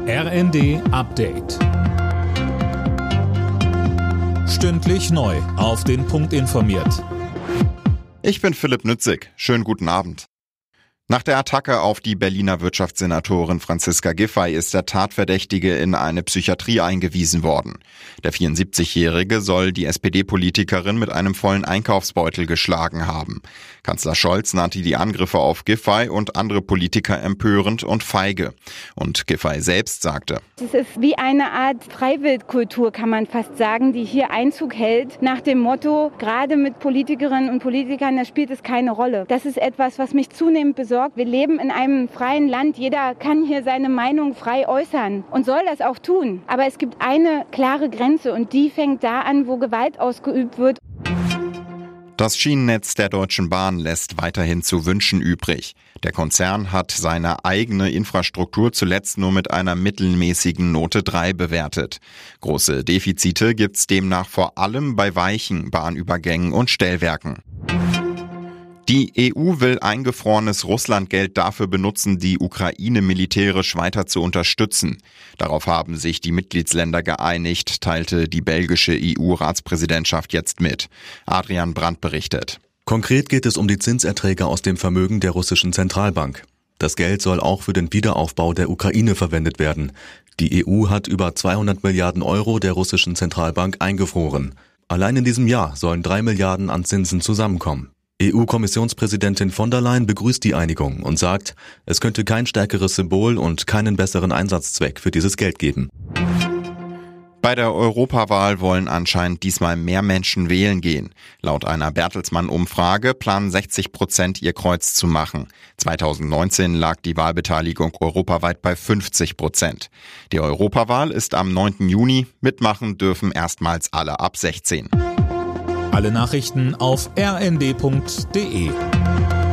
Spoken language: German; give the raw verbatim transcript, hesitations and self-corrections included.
R N D Update. Stündlich neu auf den Punkt informiert. Ich bin Philipp Nützig. Schönen guten Abend. Nach der Attacke auf die Berliner Wirtschaftssenatorin Franziska Giffey ist der Tatverdächtige in eine Psychiatrie eingewiesen worden. Der vierundsiebzigjährige soll die S P D-Politikerin mit einem vollen Einkaufsbeutel geschlagen haben. Kanzler Scholz nannte die Angriffe auf Giffey und andere Politiker empörend und feige. Und Giffey selbst sagte: Es ist wie eine Art Freiwildkultur, kann man fast sagen, die hier Einzug hält, nach dem Motto, gerade mit Politikerinnen und Politikern, da spielt es keine Rolle. Das ist etwas, was mich zunehmend besorgt. Wir leben in einem freien Land. Jeder kann hier seine Meinung frei äußern und soll das auch tun. Aber es gibt eine klare Grenze und die fängt da an, wo Gewalt ausgeübt wird. Das Schienennetz der Deutschen Bahn lässt weiterhin zu wünschen übrig. Der Konzern hat seine eigene Infrastruktur zuletzt nur mit einer mittelmäßigen Note drei bewertet. Große Defizite gibt's demnach vor allem bei weichen Bahnübergängen und Stellwerken. Die E U will eingefrorenes Russlandgeld dafür benutzen, die Ukraine militärisch weiter zu unterstützen. Darauf haben sich die Mitgliedsländer geeinigt, teilte die belgische E U-Ratspräsidentschaft jetzt mit. Adrian Brandt berichtet. Konkret geht es um die Zinserträge aus dem Vermögen der russischen Zentralbank. Das Geld soll auch für den Wiederaufbau der Ukraine verwendet werden. Die E U hat über zweihundert Milliarden Euro der russischen Zentralbank eingefroren. Allein in diesem Jahr sollen drei Milliarden an Zinsen zusammenkommen. E U-Kommissionspräsidentin von der Leyen begrüßt die Einigung und sagt, es könnte kein stärkeres Symbol und keinen besseren Einsatzzweck für dieses Geld geben. Bei der Europawahl wollen anscheinend diesmal mehr Menschen wählen gehen. Laut einer Bertelsmann-Umfrage planen sechzig Prozent ihr Kreuz zu machen. zweitausendneunzehn lag die Wahlbeteiligung europaweit bei fünfzig Prozent. Die Europawahl ist am neunten Juni. Mitmachen dürfen erstmals alle ab sechzehn. Alle Nachrichten auf r n d punkt d e.